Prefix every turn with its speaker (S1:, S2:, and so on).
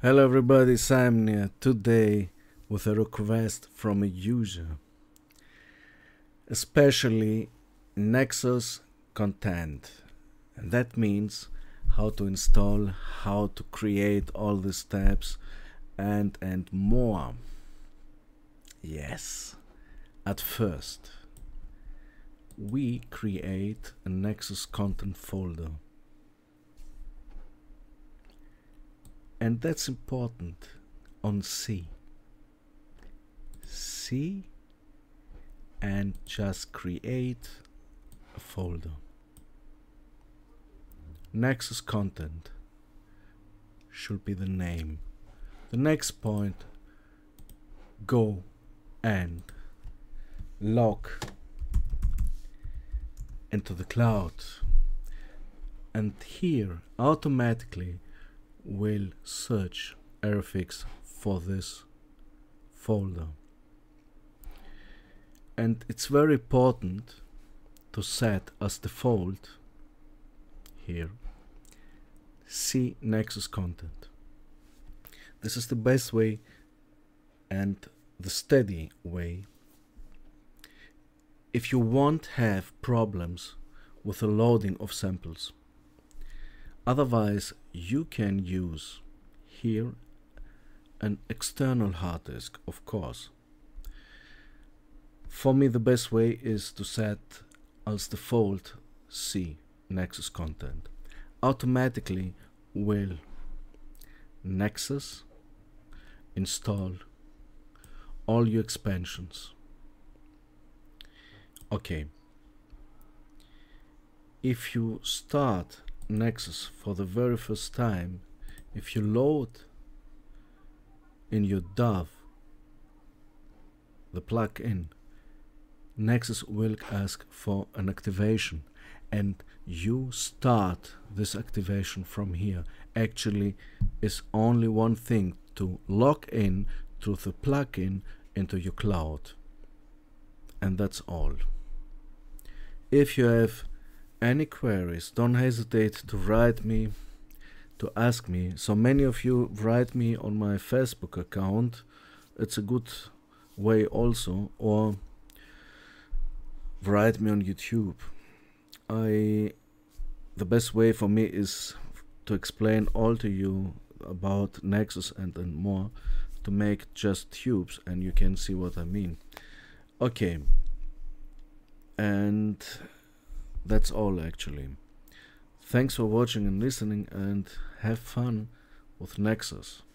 S1: Hello everybody, Sam here today with a request from a user, especially Nexus content. And that means how to install, how to create all the steps and more. Yes, at first we create a Nexus content folder. And that's important on C and just create a folder. Nexus content should be the name. The next point, go and log into the cloud, and here automatically will search Airfix for this folder. And it's very important to set as default here C Nexus content. This is the best way and the steady way if you won't have problems with the loading of samples. Otherwise, you can use here an external hard disk, of course. For me, the best way is to set as default C Nexus content. Automatically will Nexus install all your expansions. Okay. If you start Nexus for the very first time, if you load in your DAW the plugin, Nexus will ask for an activation, and you start this activation from here. Actually, is only one thing: to log in to the plugin into your cloud, and that's all. If you have any queries, don't hesitate to write me, to ask me. So many of you write me on my Facebook account. It's a good way also, or write me on YouTube. The best way for me is to explain all to you about Nexus and more, to make just tubes, and you can see what I mean. Okay, and that's all actually. Thanks for watching and listening, and have fun with Nexus.